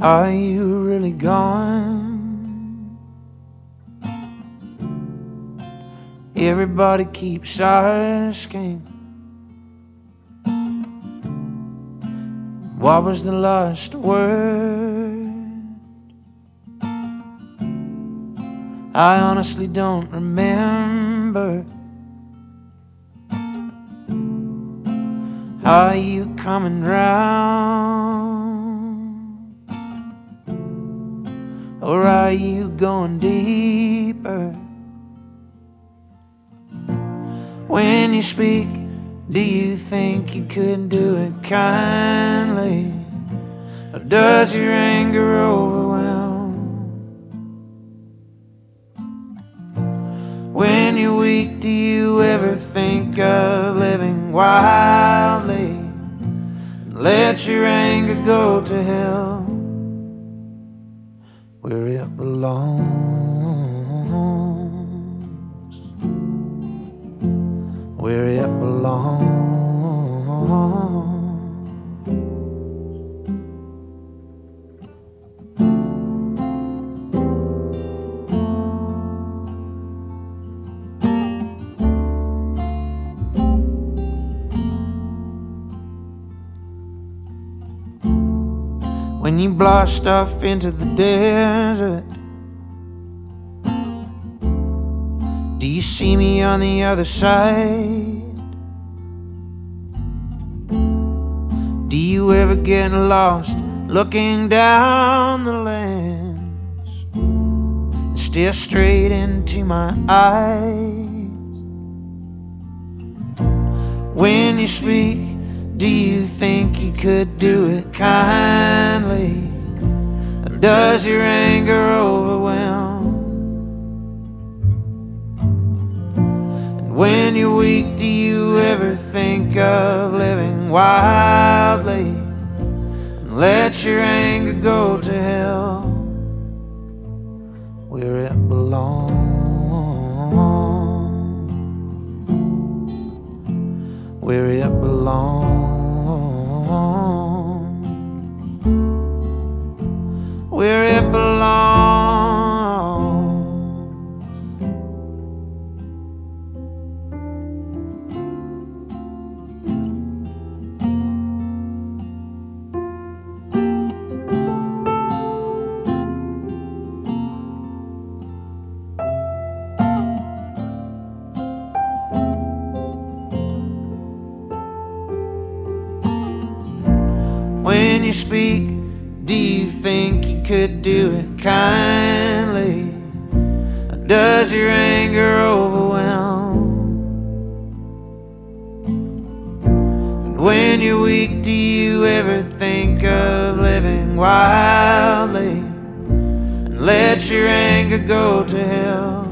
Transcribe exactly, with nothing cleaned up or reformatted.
Are you really gone? Everybody keeps asking, what was the last word? I honestly don't remember. Are you coming round? Or are you going deeper? When you speak, do you think you could do it kindly? Or does your anger overwhelm? When you're weak, do you ever think of living wildly? Let your anger go to hell, where it belongs, where it belongs. When you blast off into the desert, do you see me on the other side? Do you ever get lost looking down the lens and stare straight into my eyes? When you speak, do you think you could do it kindly? Or does your anger overwhelm? And when you're weak, do you ever think of living wildly? And let your anger go to hell, where it belongs, where it belongs, where it belongs. When you speak, do you think you could do it kindly? Or does your anger overwhelm? And when you're weak, do you ever think of living wildly? And let your anger go to hell,